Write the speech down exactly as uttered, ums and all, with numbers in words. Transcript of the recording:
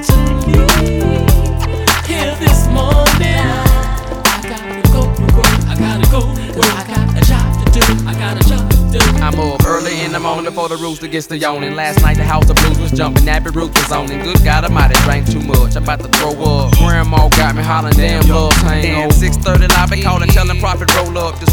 to leave here this morning. I gotta go to work, I gotta go to work, I got a job to do, I got a job to do. I'm up early in the morning before the rooster gets to yawning. Last night the house of blues was jumping, Nappy Roots was on, and good God Almighty, drank too much. I'm about to throw up. Grandma got me hollering, damn love hangover. six thirty live, they calling, telling Prophet roll up. This